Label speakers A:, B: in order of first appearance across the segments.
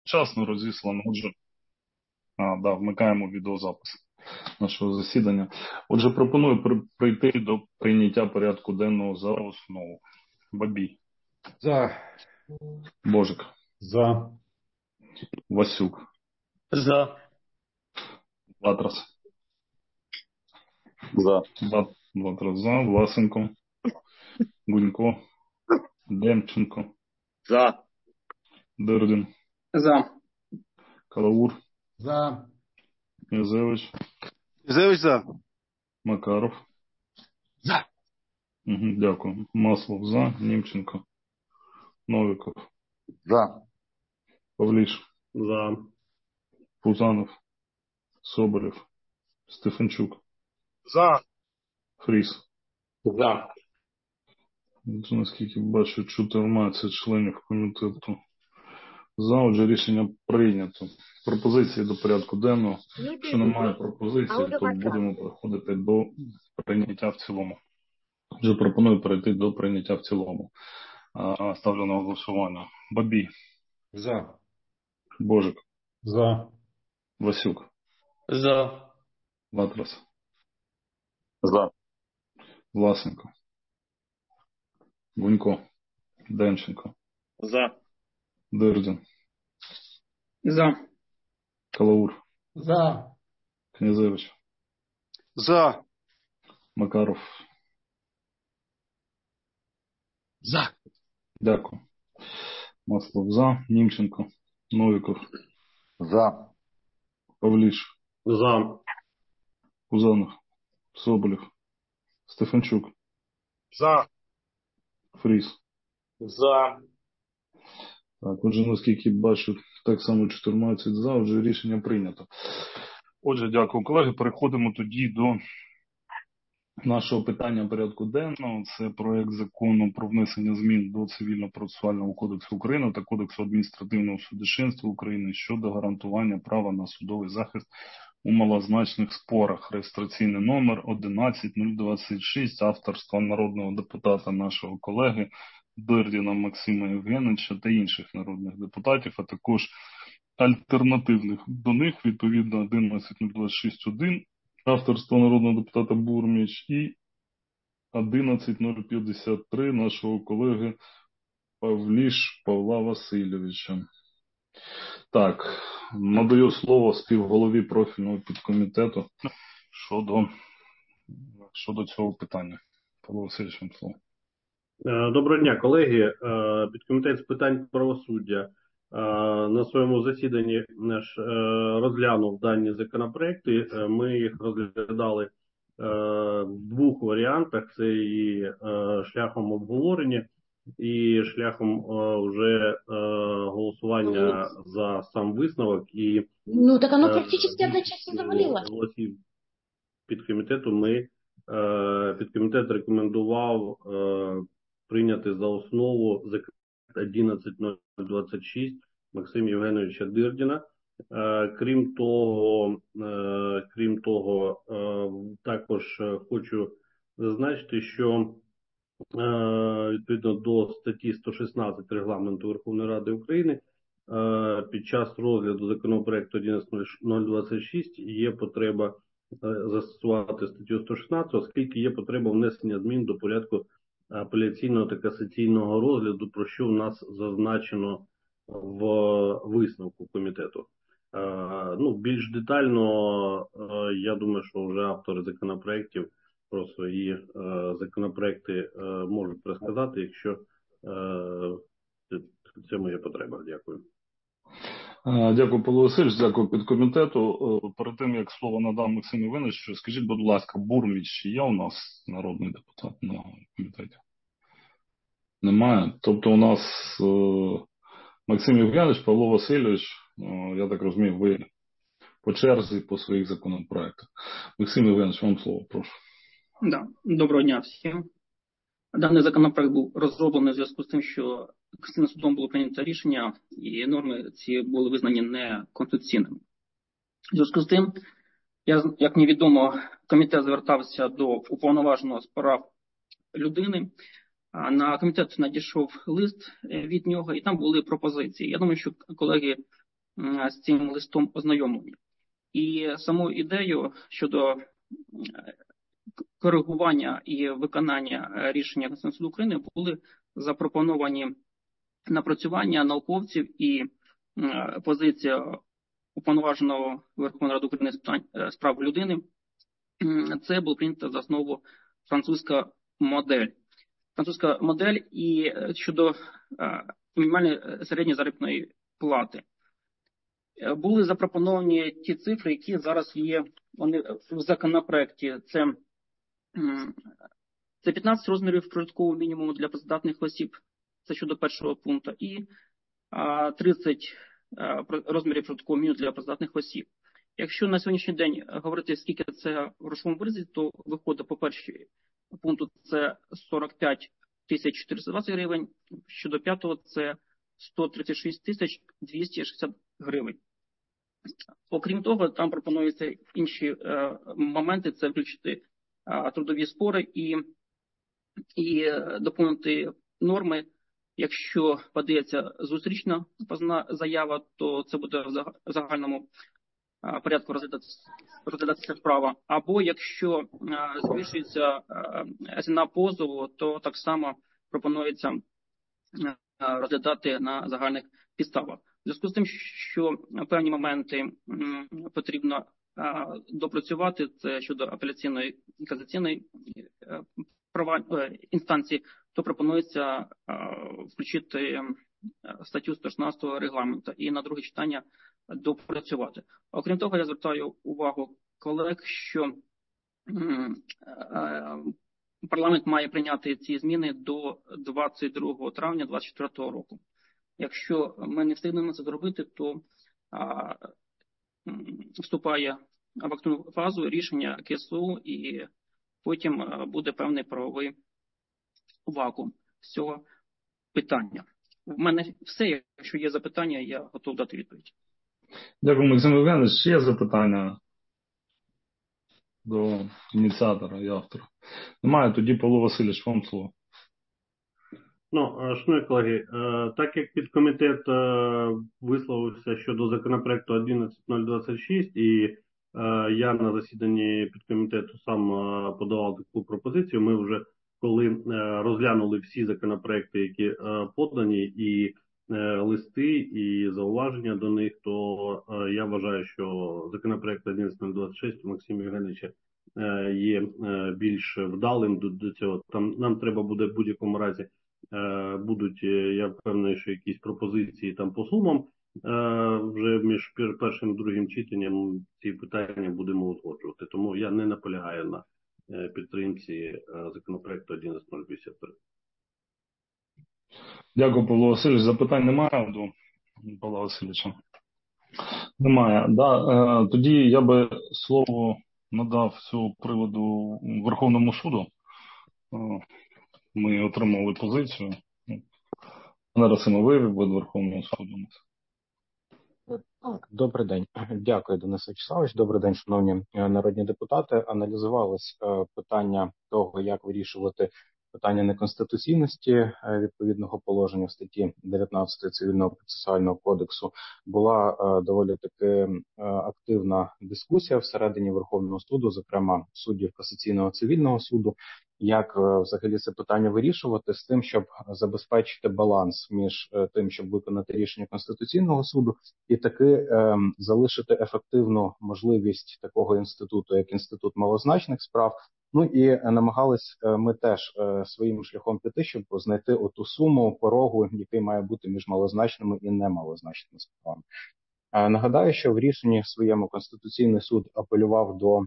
A: вчасно розіслано. Отже, вмикаємо відеозапис нашого засідання. Отже, пропоную прийти до прийняття порядку денного за основу. Бабій.
B: За.
A: Божик.
B: За.
A: Васюк.
C: За.
A: Ватрас.
C: За.
A: Ватрас за. Власенко. Гунько. Демченко.
C: За.
A: Дирдін.
C: За.
A: Калаур.
B: За.
A: Князевич.
C: Князевич за.
A: Макаров.
B: За.
A: Дякую. Маслов за. Німченко. Новиков.
C: За.
A: Павліш.
C: За.
A: Пузанов. Соболєв. Стефанчук.
C: За.
A: Фріс.
C: За.
A: Наскільки бачу, 14 членів комітету за. Отже, рішення прийнято. Пропозиції до порядку денного. Якщо немає пропозицій, то будемо переходити до прийняття в цілому. Отже, пропоную перейти до прийняття в цілому. Ставлю на голосування. Бабій.
B: За.
A: Божик.
B: За.
A: Васюк.
C: За.
A: Ватрас.
C: За.
A: Власенко. Гунько. Демченко.
C: За.
A: Дирдін.
C: За.
A: Калаур.
B: За.
A: Князевич.
C: За.
A: Макаров.
B: За.
A: Дякую. Маслов за. Німченко. Новиков.
C: За.
A: Павліш.
C: За.
A: Пузанов. Соболєв. Стефанчук.
C: За.
A: Фріс.
C: За.
A: Так, отже, наскільки бачу, так само 14 за, отже, рішення прийнято. Отже, дякую, колеги. Переходимо тоді до нашого питання порядку денного. Це проект закону про внесення змін до Цивільно-процесуального кодексу України та Кодексу адміністративного судочинства України щодо гарантування права на судовий захист у малозначних спорах. Реєстраційний номер 11026, авторства народного депутата нашого колеги Дирдіна Максима Євгеновича та інших народних депутатів, а також альтернативних до них, відповідно 11026-1, авторства народного депутата Бурміч, і 11053 нашого колеги Павліш Павла Васильовича. Так, надаю слово співголові профільного підкомітету щодо цього питання. Павло Васильович, вам слово.
D: Доброго дня, колеги. Підкомітет з питань правосуддя на своєму засіданні розглянув дані законопроекти. Ми їх розглядали в двох варіантах. Це і шляхом обговорення, і шляхом вже голосування за сам висновок. І
E: ну так оно практически одночасно завалилось.
D: Підкомітет рекомендував прийняти за основу закон 11026 Максима Євгеновича Дирдіна. Крім того, також хочу зазначити, що відповідно до статті 116 Регламенту Верховної Ради України під час розгляду законопроекту 11026 є потреба застосувати статтю 116, оскільки є потреба внесення змін до порядку апеляційного та касаційного розгляду, про що у нас зазначено в висновку комітету. Більш детально, я думаю, що вже автори законопроектів про свої законопроекти можуть розказати, якщо це моя потреба. Дякую.
A: Дякую, Павло Васильович, дякую підкомітету. Перед тим, як слово надам Максиму Євгеновичу, скажіть, будь ласка, Бурміч є у нас народний депутат на комітеті? Немає. Тобто у нас Максим Євгенович, Павло Васильович, я так розумію, ви по черзі по своїх законопроектах. Максим Євгенович, вам слово, прошу.
F: Да. Доброго дня всім. Даний законопроект був розроблений в зв'язку з тим, що Конституційним судом було прийнято рішення, і норми ці були визнані неконституційними. В зв'язку з тим, як мені відомо, комітет звертався до уповноваженого з прав людини. На комітет надійшов лист від нього, і там були пропозиції. Я думаю, що колеги з цим листом ознайомлені. І саму ідею щодо коригування і виконання рішення Конституційного Суду України були запропоновані напрацювання науковців і позиція уповноваженого Верховної Ради України з прав людини. Це було прийнято за основу французька модель. Французька модель і щодо мінімальної середньої заробітної плати. Були запропоновані ті цифри, які зараз є вони в законопроекті. Це 15 розмірів прожиткового мінімуму для працездатних осіб, це щодо першого пункту, і 30 розмірів прожиткового мінімуму для працездатних осіб. Якщо на сьогоднішній день говорити, скільки це в грошовому виразі, то виходить по першому пункту це 45 420 гривень, щодо п'ятого це 136 260 гривень. Окрім того, там пропонуються інші моменти, це включити трудові спори і доповнити норми. Якщо подається зустрічна позовна заява, то це буде в загальному порядку розглядатися справа. Або якщо збільшується ціна позову, то так само пропонується розглядати на загальних підставах. В зв'язку з тим, що певні моменти потрібно допрацювати, це щодо апеляційної і касаційної інстанції, то пропонується включити статтю 116 регламенту і на друге читання допрацювати. Окрім того, я звертаю увагу колег, що парламент має прийняти ці зміни до 22 травня 2024 року. Якщо ми не встигнемо це зробити, то вступає в активну фазу рішення КСУ і потім буде певний правовий вакуум з цього питання. В мене все. Якщо є запитання, я готов дати відповідь.
A: Дякую, Максим Євгенович. Ще є запитання до ініціатора і автора? Немає, тоді Павло Васильович, вам слово.
D: Шановні колеги, так як підкомітет висловився щодо законопроекту 11.026 і я на засіданні підкомітету сам подавав таку пропозицію, ми вже коли розглянули всі законопроекти, які подані, і листи, і зауваження до них, то я вважаю, що законопроект 11.026 у Максима Євгеновича є більш вдалим до цього. Там нам треба буде в будь-якому разі будуть, я впевнений, що якісь пропозиції там по сумам, вже між першим і другим читанням ці питання будемо узгоджувати. Тому я не наполягаю на підтримці законопроекту 11.053.
A: Дякую, Павло Васильович. Запитань немає до Павла Васильовича? Немає. Да. Тоді я би слово надав з цього приводу Верховному суду. Ми отримали позицію. Зараз і ви від Верховного суду.
G: Добрий день. Дякую, Денис Вячеславович. Добрий день, шановні народні депутати. Аналізувалось питання того, як вирішувати питання неконституційності відповідного положення в статті 19 Цивільного процесуального кодексу. Була доволі таки активна дискусія всередині Верховного суду, зокрема суддів Касаційного цивільного суду, як взагалі це питання вирішувати з тим, щоб забезпечити баланс між тим, щоб виконати рішення Конституційного суду і таки залишити ефективну можливість такого інституту, як інститут малозначних справ. Ну і намагались ми теж своїм шляхом піти, щоб знайти оту суму, порогу, який має бути між малозначними і немалозначними справами. Нагадаю, що в рішенні своєму Конституційний суд апелював до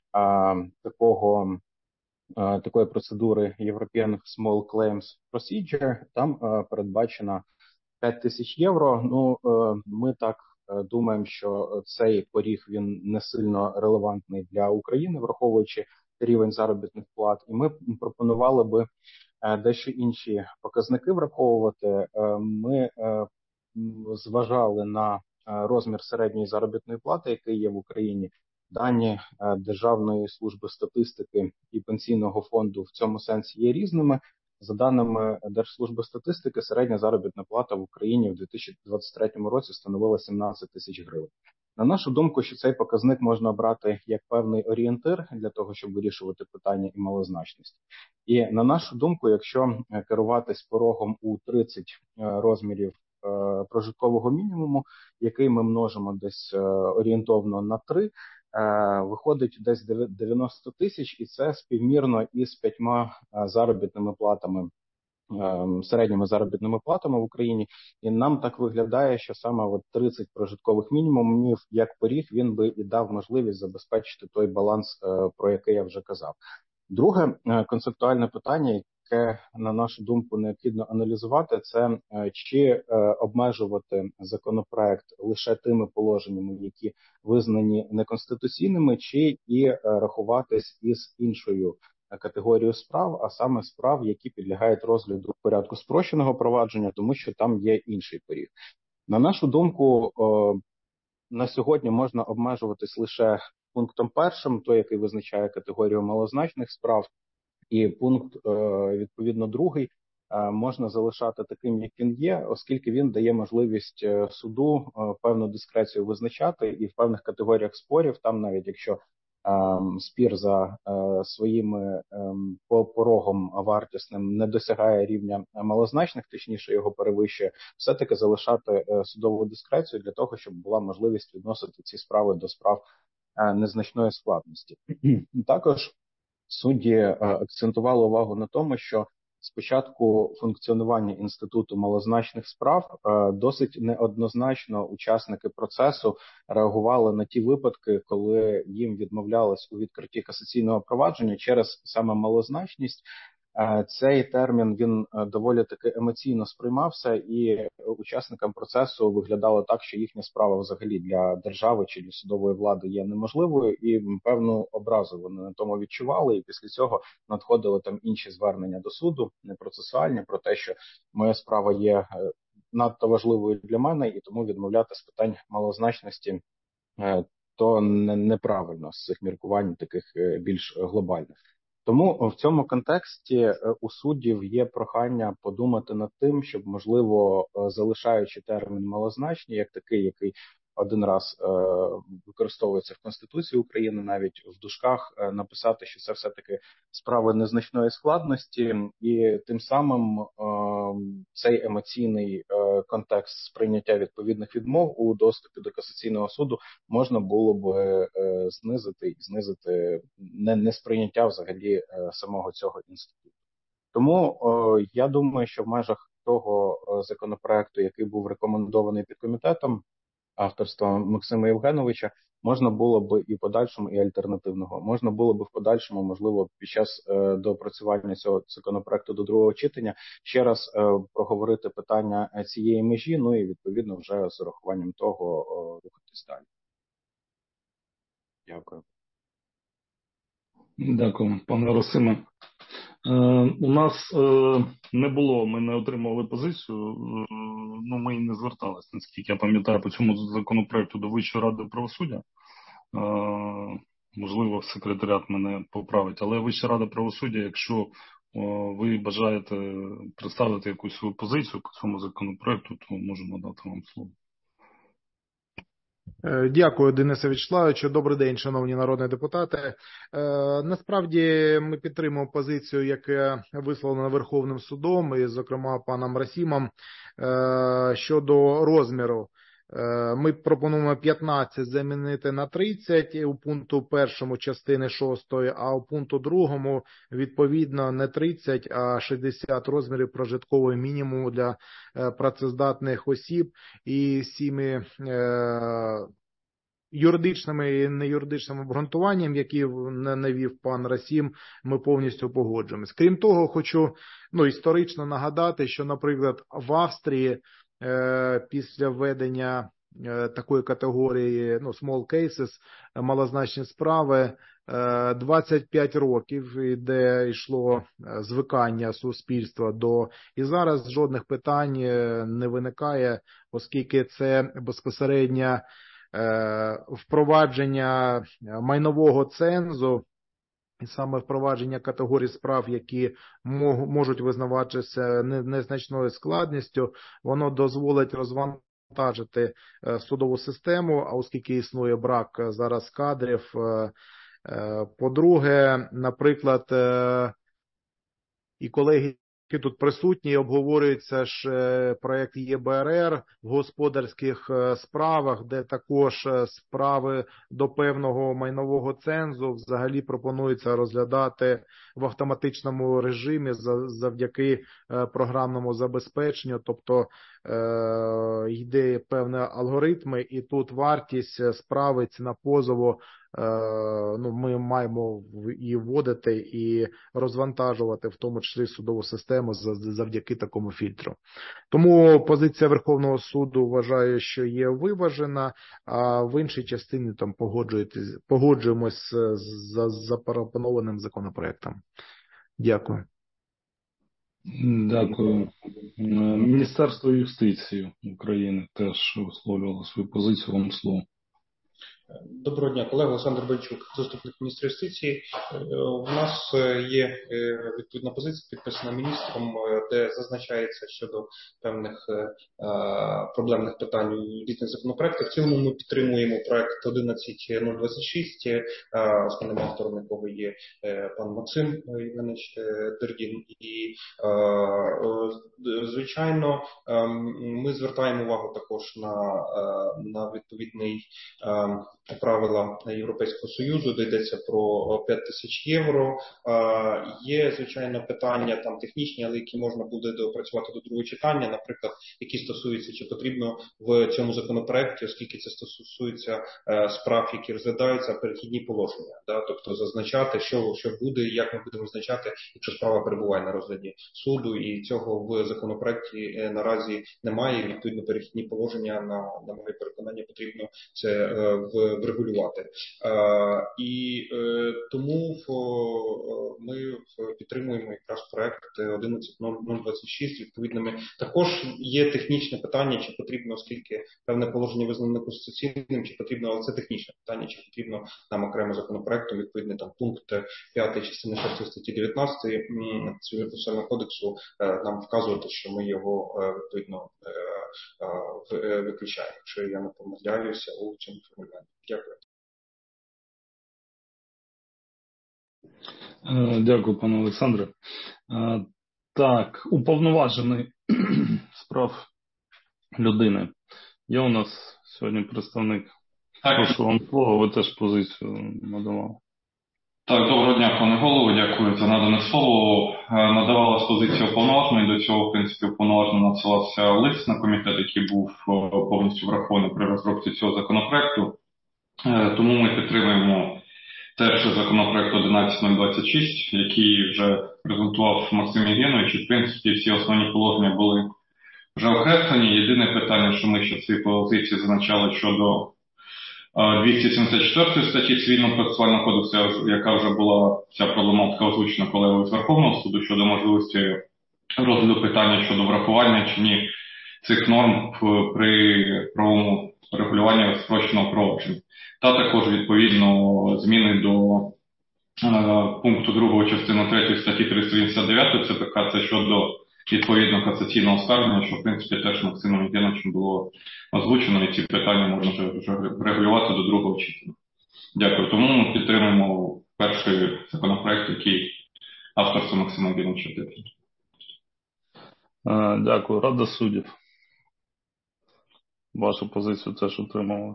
G: такої процедури European Small Claims Procedure. Там передбачено 5 тисяч євро. Ну, ми так думаємо, що цей поріг, він не сильно релевантний для України, враховуючи рівень заробітних плат. І ми пропонували би дещо інші показники враховувати. Ми зважали на розмір середньої заробітної плати, який є в Україні. Дані Державної служби статистики і Пенсійного фонду в цьому сенсі є різними. За даними Держслужби статистики, середня заробітна плата в Україні в 2023 році становила 17 тисяч гривень. На нашу думку, що цей показник можна брати як певний орієнтир для того, щоб вирішувати питання і малозначності. І на нашу думку, якщо керуватись порогом у 30 розмірів прожиткового мінімуму, який ми множимо десь орієнтовно на 3, виходить десь 90 тисяч, і це співмірно із 5 заробітними платами, середніми заробітними платами в Україні. І нам так виглядає, що саме от 30 прожиткових мінімумів як поріг, він би і дав можливість забезпечити той баланс, про який я вже казав. Друге концептуальне питання, яке, на нашу думку, необхідно аналізувати, це чи обмежувати законопроект лише тими положеннями, які визнані неконституційними, чи і рахуватись із іншою категорією справ, а саме справ, які підлягають розгляду в порядку спрощеного провадження, тому що там є інший поріг. На нашу думку, на сьогодні можна обмежуватись лише пунктом першим, той, який визначає категорію малозначних справ, і пункт, відповідно, другий можна залишати таким, як він є, оскільки він дає можливість суду певну дискрецію визначати, і в певних категоріях спорів, там навіть якщо спір за своїми порогом вартісним не досягає рівня малозначних, точніше його перевищує, все-таки залишати судову дискрецію для того, щоб була можливість відносити ці справи до справ незначної складності. Також судді акцентували увагу на тому, що спочатку функціонування інституту малозначних справ досить неоднозначно учасники процесу реагували на ті випадки, коли їм відмовлялось у відкритті касаційного провадження через саме малозначність. Цей термін, він доволі таки емоційно сприймався, і учасникам процесу виглядало так, що їхня справа взагалі для держави чи для судової влади є неможливою, і певну образу вони на тому відчували, і після цього надходили там інші звернення до суду, не процесуальні, про те, що моя справа є надто важливою для мене, і тому відмовляти з питань малозначності то неправильно з цих міркувань таких більш глобальних. Тому в цьому контексті у суддів є прохання подумати над тим, щоб, можливо, залишаючи термін малозначні, як такий, який один раз використовується в Конституції України, навіть в дужках, написати, що це все-таки справи незначної складності, і тим самим цей емоційний контекст сприйняття відповідних відмов у доступі до касаційного суду можна було б знизити несприйняття взагалі самого цього інституту. Тому я думаю, що в межах того законопроекту, який був рекомендований підкомітетом авторства Максима Євгеновича, можна було б і в подальшому, і альтернативного, можна було б в подальшому, можливо, під час доопрацювання цього законопроекту до другого читання ще раз проговорити питання цієї межі, ну і відповідно вже з урахуванням того рухатись далі. Дякую.
A: Дякую, пане Росиме. У нас не було, ми не отримали позицію, ну ми і не зверталися, наскільки я пам'ятаю, по цьому законопроекту до Вищої ради правосуддя. Можливо, секретаріат мене поправить, але Вища рада правосуддя, якщо ви бажаєте представити якусь свою позицію по цьому законопроекту, то можемо дати вам слово.
B: Дякую, Денисе Вячеславовичу. Добрий день, шановні народні депутати. Насправді ми підтримуємо позицію, яка висловлена Верховним судом, і, зокрема, паном Расімом, щодо розміру. Ми пропонуємо 15 замінити на 30 у пункту 1 частини 6, а у пункту 2 відповідно не 30, а 60 розмірів прожиткового мінімуму для працездатних осіб і всіми юридичними і неюридичними обґрунтуванням, які навів пан Расім, ми повністю погоджуємося. Крім того, хочу історично нагадати, що, наприклад, в Австрії після введення такої категорії small cases, малозначні справи, 25 років, де йшло звикання суспільства до, і зараз жодних питань не виникає, оскільки це безпосередньо впровадження майнового цензу І саме впровадження категорій справ, які можуть визнаватися незначною складністю, воно дозволить розвантажити судову систему, а оскільки існує брак зараз кадрів. По-друге, наприклад, і колеги, які тут присутні, обговорюється ж проєкт ЄБРР в господарських справах, де також справи до певного майнового цензу взагалі пропонується розглядати в автоматичному режимі завдяки програмному забезпеченню, тобто йде певні алгоритми, і тут вартість справи, ціна позову, ми маємо і вводити, і розвантажувати, в тому числі судову систему завдяки такому фільтру. Тому позиція Верховного суду, вважаю, що є виважена, а в іншій частині там погоджуємось з запропонованим законопроектом. Дякую.
A: Дякую. Міністерство юстиції України теж висловлювало свою позицію, вам слово.
H: Доброго дня, колега. Олександр Бойчук, заступник міністра юстиції. У нас є відповідна позиція, підписана міністром, де зазначається щодо певних проблемних питань у різних законопроектах. В цілому ми підтримуємо проект 11.026, основним автором якого є пан Максим Євгенович Дердін. І, звичайно, ми звертаємо увагу також на відповідний правила Європейського Союзу, де йдеться про 5 тисяч євро. Є, звичайно, питання там технічні, але які можна буде доопрацювати до другого читання, наприклад, які стосуються, чи потрібно в цьому законопроекті, оскільки це стосується справ, які розглядаються, перехідні положення. Да? Тобто зазначати, що буде, як ми будемо визначати, якщо справа перебуває на розгляді суду, і цього в законопроекті наразі немає. Відповідно, перехідні положення, на моє переконання, потрібно це врегулювати. І тому ми підтримуємо якраз проект 11.026 відповідними. Також є технічне питання, чи потрібно, оскільки певне положення визнано неконституційним, чи потрібно, але це технічне питання, чи потрібно нам окремо законопроектом відповідний там пункт 5 частини 6 статті 19 Цивільного процесуального кодексу нам вказувати, що ми його відповідно виключаємо, якщо я не помиляюся у цьому формулюванні. Дякую.
A: Дякую, пане Олександре. Так, уповноважений справ людини. Є у нас сьогодні представник. Прошу вам слово, ви теж позицію надавали.
I: Так, доброго дня, пане голово, дякую за надане слово. Надавалась позиція уповноваженої, до цього, в принципі, уповноважено надсилався лист на комітет, який був повністю врахований при розробці цього законопроекту. Тому ми підтримуємо теж законопроект 11.026, який вже презентував Максим Євгенович, і, в принципі, всі основні положення були вже окреслені. Єдине питання, що ми ще в цій позиції зазначали щодо 274 статті Цивільного процесуального кодексу, яка вже була ця проблематика озвучена колегою з Верховного суду щодо можливості розгляду питання щодо врахування чи ні цих норм при правовому регулюванні спрощеного провадження. Та також, відповідно, зміни до пункту 2 частини 3 статті 389 ЦПК, це щодо відповідно касаційного оскарження, що, в принципі, теж Максимом Євгеновичем було озвучено, і ці питання можна вже регулювати до другого читання. Дякую. Тому ми підтримуємо перший законопроект, який авторство Максима Євгеновича.
A: Дякую. Рада суддів. Вашу позицію теж отримали.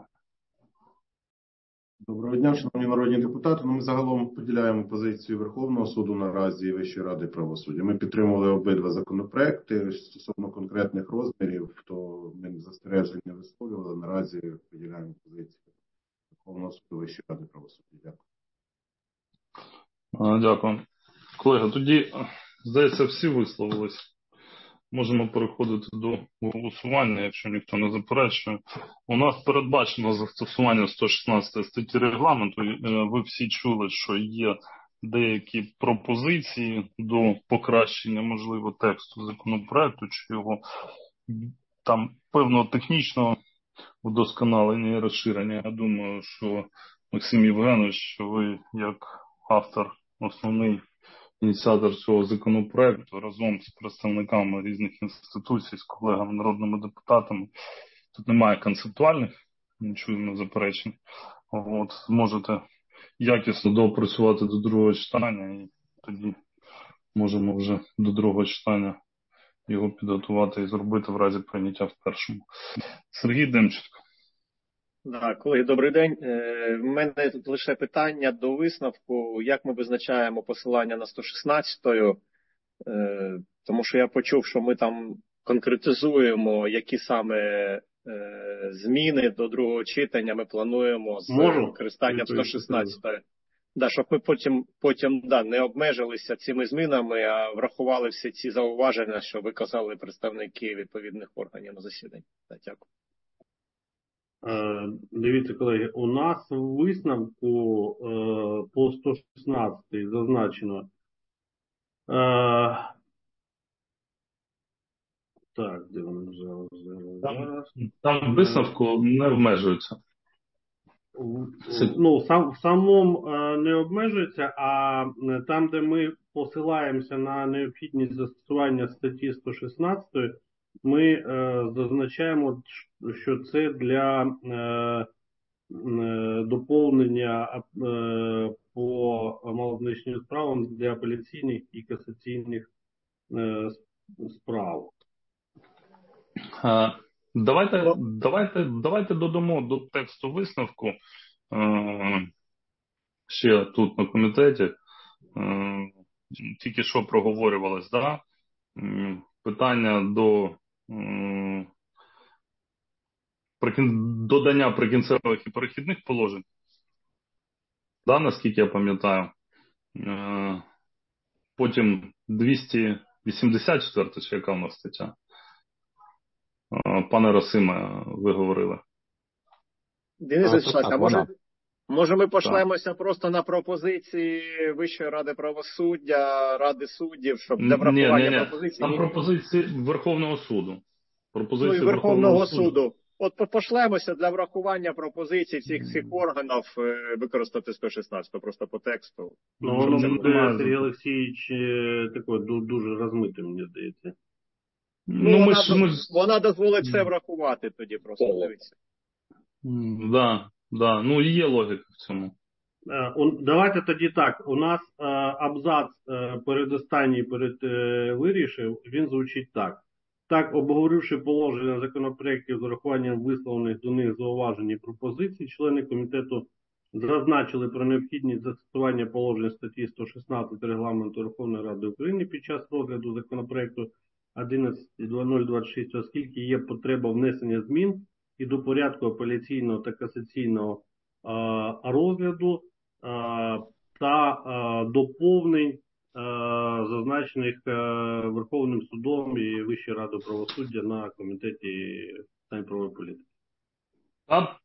C: Доброго дня, шановні народні депутати. Ми загалом поділяємо позицію Верховного суду наразі і Вищої ради правосуддя. Ми підтримували обидва законопроекти. Стосовно конкретних розмірів, то ми застережень не висловлювали. Наразі поділяємо позицію Верховного суду, Вищої ради правосуддя. Дякую.
A: Дякую. Колеги, тоді, здається, всі висловились. Можемо переходити до голосування, якщо ніхто не заперечує. У нас передбачено застосування 116 статті регламенту. Ви всі чули, що є деякі пропозиції до покращення, можливо, тексту законопроекту, чи його там певного технічного вдосконалення і розширення. Я думаю, що Максим Євгенович, ви як автор основний ініціатор цього законопроекту разом з представниками різних інституцій, з колегами, народними депутатами. Тут немає концептуальних, нічого не заперечень. От, зможете якісно доопрацювати до другого читання, і тоді можемо вже до другого читання його підготувати і зробити в разі прийняття в першому. Сергій Демченко.
J: Так, колеги, добрий день. В мене тут лише питання до висновку, як ми визначаємо посилання на 116-ю, тому що я почув, що ми там конкретизуємо, які саме зміни до другого читання ми плануємо з використанням 116-ї. Да, щоб ми потім не обмежилися цими змінами, а врахували всі ці зауваження, що виказали представники відповідних органів на засіданні. Так, дякую.
D: Дивіться, колеги, у нас в висновку по 116 зазначено. Так, де воно зараз?
A: Там висновку не обмежується.
D: Ну, в самому не обмежується, а там, де ми посилаємося на необхідність застосування статті 116, ми зазначаємо, що це для доповнення по маловничним справам для апеляційних і касаційних справ.
A: Давайте додамо до тексту висновку ще тут на комітеті. Тільки що проговорювалось, да? Питання до додання прикінцевих і перехідних положень. Да, наскільки я пам'ятаю. Потім 284, чи яка в нас стаття? Пане Росиме, ви говорили.
J: Денис Вячеславович, може ми пошлемося просто на пропозиції Вищої ради правосуддя, Ради суддів, щоб для врахування пропозицій?
A: Там пропозиції Верховного суду.
J: Пропозиції Верховного суду. От пошлемося для врахування пропозицій всіх органів використати 116, просто по тексту.
D: Ну, воно буде, Сергій Олексійович, таке дуже розмитим, мені здається.
J: Вона дозволить все врахувати тоді, просто дивіться.
A: Да. Ну, є логіка в цьому.
D: Давайте тоді так. У нас абзац передостанній вирішив, він звучить так. Так, обговоривши положення законопроєктів з урахуванням висловлених до них зауважень і пропозицій, члени комітету зазначили про необхідність застосування положень статті 116 Регламенту Верховної Ради України під час розгляду законопроєкту 11.0026, оскільки є потреба внесення змін і до порядку апеляційного та касаційного розгляду та доповнень, зазначених Верховним судом і Вищою радою правосуддя на комітеті питань правової політики.
A: Та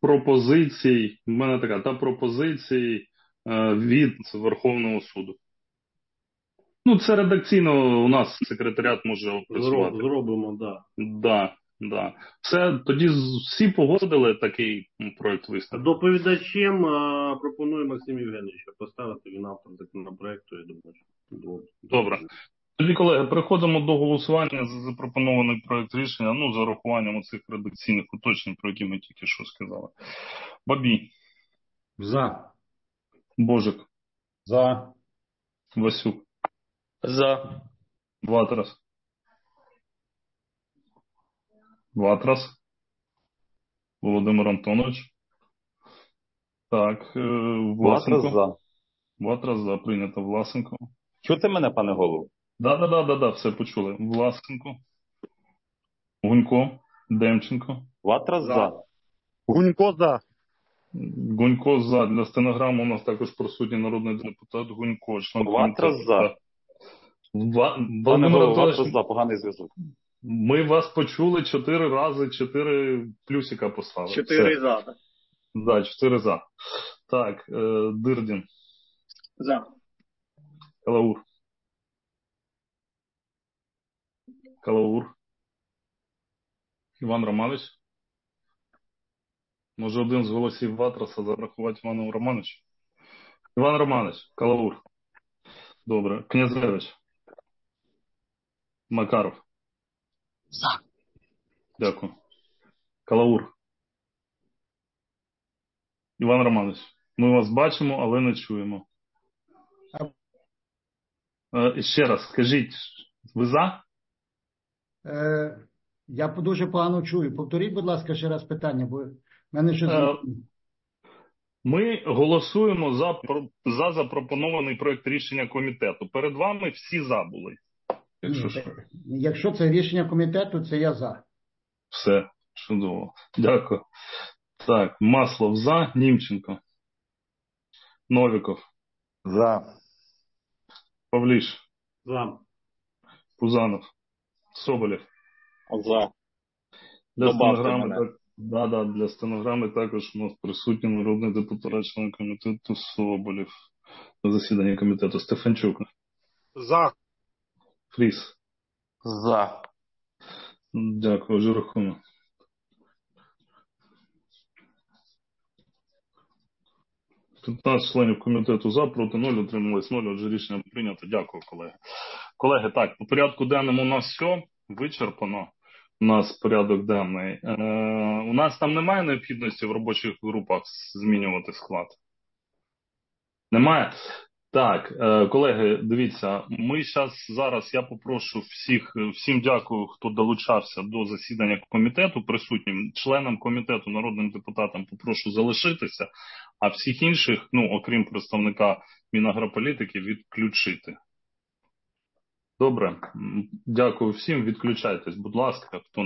A: пропозицій від Верховного суду. Ну, це редакційно у нас секретаріат може опрацювати.
D: Зробимо, так.
A: Да. Це тоді всі погодили такий проєкт висновку.
D: Доповідачем пропоную Максим Євгеновича поставити, він автор законопроекту, я думаю.
A: Добре. Тоді, колеги, переходимо до голосування за запропонований проєкт рішення, з урахуванням цих редакційних уточнень, про які ми тільки що сказали. Бабій.
B: За.
A: Божик.
B: За.
A: Васюк.
K: За.
A: Ватрас. Володимир Антонович. Так, Власенко. Ватрас за. Прийнято. Власенко.
K: Чути мене, пане голово?
A: Да, все почули. Власенко. Гунько. Демченко.
K: Ватрас за.
B: Гунько за.
A: Гунько за. Для стенограми у нас також присутній народний депутат Гунько.
K: Ватрас за.
A: Пане голово,
K: Ватрас за. Поганий зв'язок.
A: Ми вас почули 4 рази, 4 плюсика поставили.
J: 4 за.
A: Да, 4 за. Так, Дирдін.
F: За.
A: Калаур. Іван Романович. Може один з голосів Ватраса зарахувати Івану Романовичу? Іван Романович, Калаур. Добре. Князевич. Макаров.
E: За.
A: Дякую. Калаур. Іван Романович, ми вас бачимо, але не чуємо. Ще раз, скажіть, ви за?
L: Я дуже погано чую. Повторіть, будь ласка, ще раз питання, бо в мене щось...
A: Ми голосуємо за запропонований проект рішення комітету. Перед вами всі за були.
L: Якщо це рішення комітету, це я за.
A: Все, чудово. Дякую. Так, Маслов за, Німченко. Новіков.
K: За.
A: Павліш.
D: За.
A: Пузанов. Соболєв.
K: За.
A: Для стенограми, для стенограми також у нас присутній народний депутат, член комітету Соболєв на засіданні комітету. Стефанчук.
B: За.
A: Фріс.
K: За.
A: Дякую, Жирохуна. Членів комітету за, проти 0, утримались 0, отже рішення прийнято. Дякую, колеги. Колеги, так, по порядку денному у нас все вичерпано. У нас порядок денний. У нас там немає необхідності в робочих групах змінювати склад? Немає? Так, колеги, дивіться, ми зараз я попрошу всім дякую, хто долучався до засідання комітету, присутнім членам комітету, народним депутатам попрошу залишитися, а всіх інших, окрім представника Мінагрополітики, відключити. Добре, дякую всім, відключайтесь, будь ласка, хто